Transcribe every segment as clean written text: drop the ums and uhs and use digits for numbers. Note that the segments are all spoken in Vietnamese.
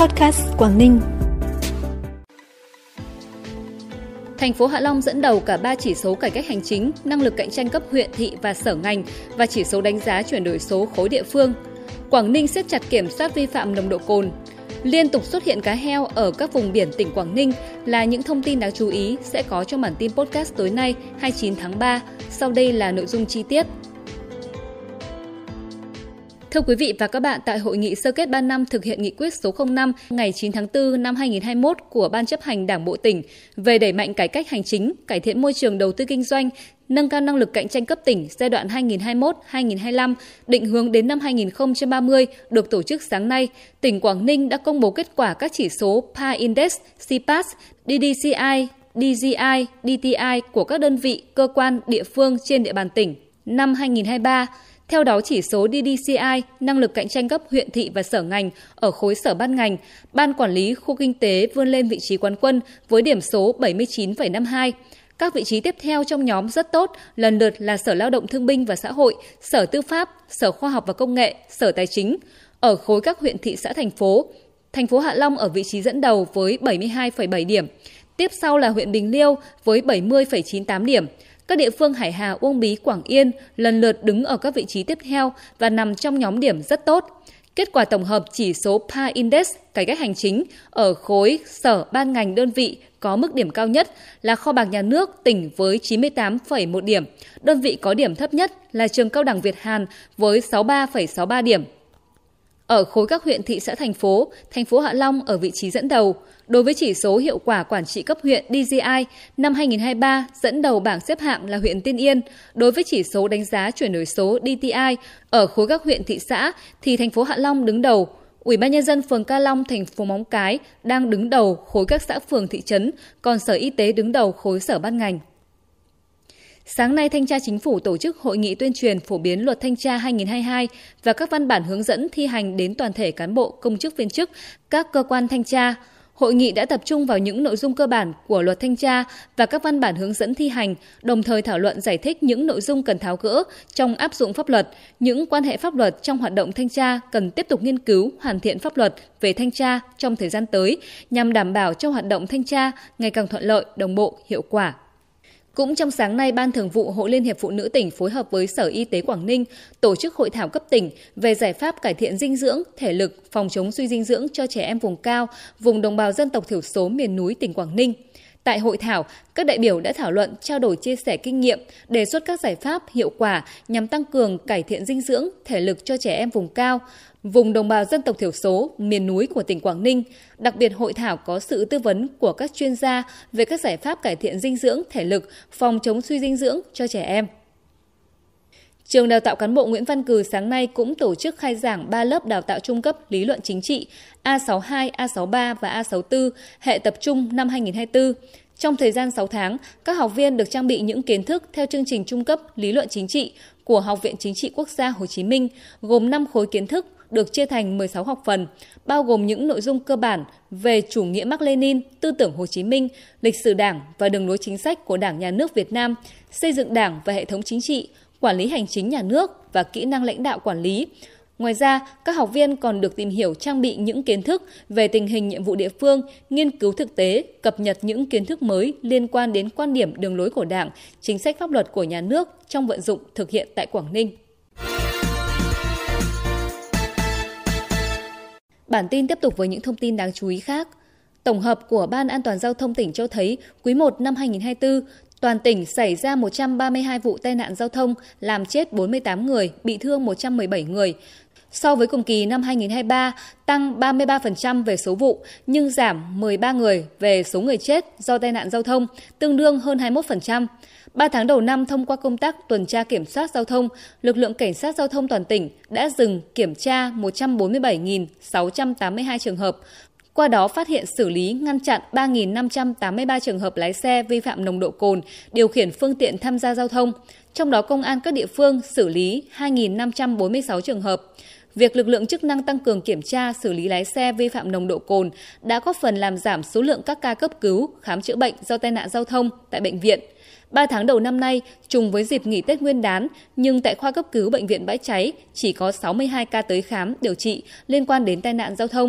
Podcast Quảng Ninh. Thành phố Hạ Long dẫn đầu cả 3 chỉ số cải cách hành chính, năng lực cạnh tranh cấp huyện, thị và sở ngành và chỉ số đánh giá chuyển đổi số khối địa phương. Quảng Ninh siết chặt kiểm soát vi phạm nồng độ cồn. Liên tục xuất hiện cá heo ở các vùng biển tỉnh Quảng Ninh là những thông tin đáng chú ý sẽ có trong bản tin podcast tối nay 29 tháng 3. Sau đây là nội dung chi tiết. Thưa quý vị và các bạn, tại hội nghị sơ kết 3 năm thực hiện nghị quyết số 05 ngày 9 tháng 4 năm 2021 của Ban chấp hành Đảng bộ tỉnh về đẩy mạnh cải cách hành chính, cải thiện môi trường đầu tư kinh doanh, nâng cao năng lực cạnh tranh cấp tỉnh giai đoạn 2021-2025, định hướng đến năm 2030 được tổ chức sáng nay, tỉnh Quảng Ninh đã công bố kết quả các chỉ số PA Index, CPAS, DDCI, DGI, DTI của các đơn vị, cơ quan, địa phương trên địa bàn tỉnh năm 2023. Theo đó, chỉ số DDCI, năng lực cạnh tranh cấp huyện, thị và sở ngành ở khối sở ban ngành, Ban quản lý khu kinh tế vươn lên vị trí quán quân với điểm số 79,52. Các vị trí tiếp theo trong nhóm rất tốt lần lượt là Sở Lao động Thương binh và Xã hội, Sở Tư pháp, Sở Khoa học và Công nghệ, Sở Tài chính. Ở khối các huyện, thị, xã, thành phố Hạ Long ở vị trí dẫn đầu với 72,7 điểm. Tiếp sau là huyện Bình Liêu với 70,98 điểm. Các địa phương Hải Hà, Uông Bí, Quảng Yên lần lượt đứng ở các vị trí tiếp theo và nằm trong nhóm điểm rất tốt. Kết quả tổng hợp chỉ số PA Index cải cách hành chính ở khối sở, ban ngành, đơn vị có mức điểm cao nhất là Kho bạc Nhà nước tỉnh với 98,1 điểm. Đơn vị có điểm thấp nhất là Trường Cao đẳng Việt Hàn với 63,63 điểm. Ở khối các huyện, thị, xã, thành phố Hạ Long ở vị trí dẫn đầu. Đối với chỉ số hiệu quả quản trị cấp huyện DGI, năm 2023 dẫn đầu bảng xếp hạng là huyện Tiên Yên. Đối với chỉ số đánh giá chuyển đổi số DTI, ở khối các huyện, thị, xã thì thành phố Hạ Long đứng đầu. Ủy ban nhân dân phường Ca Long, thành phố Móng Cái đang đứng đầu khối các xã phường thị trấn, còn Sở Y tế đứng đầu khối sở ban ngành. Sáng nay, Thanh tra Chính phủ tổ chức hội nghị tuyên truyền phổ biến Luật Thanh tra 2022 và các văn bản hướng dẫn thi hành đến toàn thể cán bộ, công chức viên chức, các cơ quan thanh tra. Hội nghị đã tập trung vào những nội dung cơ bản của Luật Thanh tra và các văn bản hướng dẫn thi hành, đồng thời thảo luận giải thích những nội dung cần tháo gỡ trong áp dụng pháp luật, những quan hệ pháp luật trong hoạt động thanh tra cần tiếp tục nghiên cứu, hoàn thiện pháp luật về thanh tra trong thời gian tới nhằm đảm bảo cho hoạt động thanh tra ngày càng thuận lợi, đồng bộ, hiệu quả. Cũng trong sáng nay, Ban Thường vụ Hội Liên hiệp Phụ nữ tỉnh phối hợp với Sở Y tế Quảng Ninh tổ chức hội thảo cấp tỉnh về giải pháp cải thiện dinh dưỡng, thể lực, phòng chống suy dinh dưỡng cho trẻ em vùng cao, vùng đồng bào dân tộc thiểu số miền núi tỉnh Quảng Ninh. Tại hội thảo, các đại biểu đã thảo luận, trao đổi chia sẻ kinh nghiệm, đề xuất các giải pháp hiệu quả nhằm tăng cường cải thiện dinh dưỡng, thể lực cho trẻ em vùng cao, vùng đồng bào dân tộc thiểu số, miền núi của tỉnh Quảng Ninh. Đặc biệt, hội thảo có sự tư vấn của các chuyên gia về các giải pháp cải thiện dinh dưỡng, thể lực, phòng chống suy dinh dưỡng cho trẻ em. Trường Đào tạo Cán bộ Nguyễn Văn Cừ sáng nay cũng tổ chức khai giảng 3 lớp đào tạo trung cấp lý luận chính trị A62, A63 và A64, hệ tập trung năm 2024. Trong thời gian 6 tháng, các học viên được trang bị những kiến thức theo chương trình trung cấp lý luận chính trị của Học viện Chính trị Quốc gia Hồ Chí Minh, gồm 5 khối kiến thức được chia thành 16 học phần, bao gồm những nội dung cơ bản về chủ nghĩa Mác Lênin, tư tưởng Hồ Chí Minh, lịch sử Đảng và đường lối chính sách của Đảng, Nhà nước Việt Nam, xây dựng Đảng và hệ thống chính trị, quản lý hành chính nhà nước và kỹ năng lãnh đạo quản lý. Ngoài ra, các học viên còn được tìm hiểu, trang bị những kiến thức về tình hình nhiệm vụ địa phương, nghiên cứu thực tế, cập nhật những kiến thức mới liên quan đến quan điểm đường lối của Đảng, chính sách pháp luật của nhà nước trong vận dụng thực hiện tại Quảng Ninh. Bản tin tiếp tục với những thông tin đáng chú ý khác. Tổng hợp của Ban An toàn Giao thông tỉnh cho thấy, quý 1 năm 2024, toàn tỉnh xảy ra 132 vụ tai nạn giao thông, làm chết 48 người, bị thương 117 người. So với cùng kỳ năm 2023, tăng 33% về số vụ, nhưng giảm 13 người về số người chết do tai nạn giao thông, tương đương hơn 21%. 3 tháng đầu năm, thông qua công tác tuần tra kiểm soát giao thông, lực lượng cảnh sát giao thông toàn tỉnh đã dừng kiểm tra 147.682 trường hợp. Qua đó phát hiện xử lý ngăn chặn 3.583 trường hợp lái xe vi phạm nồng độ cồn, điều khiển phương tiện tham gia giao thông. Trong đó, công an các địa phương xử lý 2.546 trường hợp. Việc lực lượng chức năng tăng cường kiểm tra, xử lý lái xe vi phạm nồng độ cồn đã góp phần làm giảm số lượng các ca cấp cứu, khám chữa bệnh do tai nạn giao thông tại bệnh viện. 3 tháng đầu năm nay, trùng với dịp nghỉ Tết Nguyên đán, nhưng tại khoa cấp cứu Bệnh viện Bãi Cháy chỉ có 62 ca tới khám, điều trị liên quan đến tai nạn giao thông.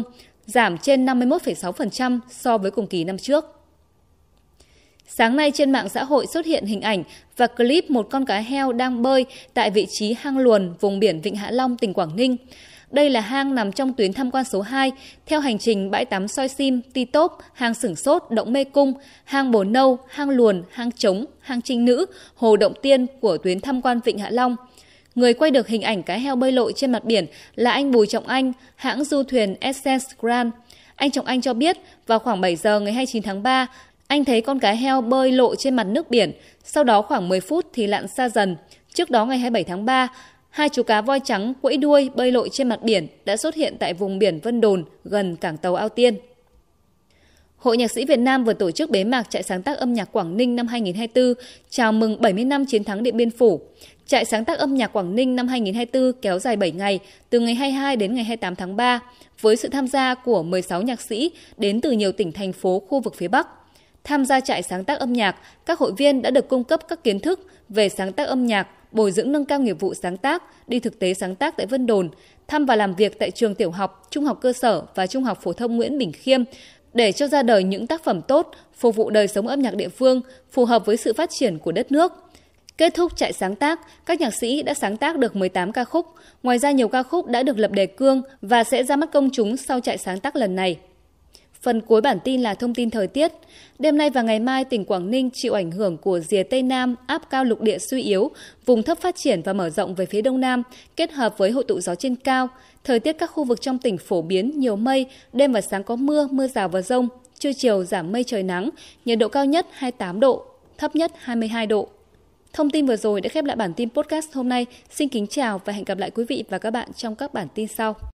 giảm trên 51,6% so với cùng kỳ năm trước. Sáng nay trên mạng xã hội xuất hiện hình ảnh và clip một con cá heo đang bơi tại vị trí hang Luồn, vùng biển Vịnh Hạ Long, tỉnh Quảng Ninh. Đây là hang nằm trong tuyến tham quan số 2, theo hành trình bãi tắm Soi Sim, Ti Tốp, hang Sửng Sốt, Động Mê Cung, hang Bồ Nâu, hang Luồn, hang Trống, hang Trinh Nữ, Hồ Động Tiên của tuyến tham quan Vịnh Hạ Long. Người quay được hình ảnh cá heo bơi lội trên mặt biển là anh Bùi Trọng Anh, hãng du thuyền Essence Grand. Anh Trọng Anh cho biết vào khoảng 7 giờ ngày 29 tháng 3, anh thấy con cá heo bơi lộ trên mặt nước biển, sau đó khoảng 10 phút thì lặn xa dần. Trước đó ngày 27 tháng 3, hai chú cá voi trắng quẫy đuôi bơi lội trên mặt biển đã xuất hiện tại vùng biển Vân Đồn gần cảng tàu Ao Tiên. Hội Nhạc sĩ Việt Nam vừa tổ chức bế mạc Trại sáng tác âm nhạc Quảng Ninh năm 2024, chào mừng 70 năm chiến thắng Điện Biên Phủ. Trại sáng tác âm nhạc Quảng Ninh năm 2024 kéo dài 7 ngày, từ ngày 22 đến ngày 28 tháng 3, với sự tham gia của 16 nhạc sĩ đến từ nhiều tỉnh, thành phố, khu vực phía Bắc. Tham gia trại sáng tác âm nhạc, các hội viên đã được cung cấp các kiến thức về sáng tác âm nhạc, bồi dưỡng nâng cao nghiệp vụ sáng tác, đi thực tế sáng tác tại Vân Đồn, thăm và làm việc tại trường tiểu học, trung học cơ sở và trung học phổ thông Nguyễn Bỉnh Khiêm, để cho ra đời những tác phẩm tốt, phục vụ đời sống âm nhạc địa phương, phù hợp với sự phát triển của đất nước. Kết thúc trại sáng tác, các nhạc sĩ đã sáng tác được 18 ca khúc, ngoài ra nhiều ca khúc đã được lập đề cương và sẽ ra mắt công chúng sau trại sáng tác lần này. Phần cuối bản tin là thông tin thời tiết. Đêm nay và ngày mai, tỉnh Quảng Ninh chịu ảnh hưởng của rìa Tây Nam, áp cao lục địa suy yếu, vùng thấp phát triển và mở rộng về phía Đông Nam, kết hợp với hội tụ gió trên cao. Thời tiết các khu vực trong tỉnh phổ biến nhiều mây, đêm và sáng có mưa, mưa rào và dông, trưa chiều giảm mây trời nắng, nhiệt độ cao nhất 28 độ, thấp nhất 22 độ. Thông tin vừa rồi đã khép lại bản tin podcast hôm nay. Xin kính chào và hẹn gặp lại quý vị và các bạn trong các bản tin sau.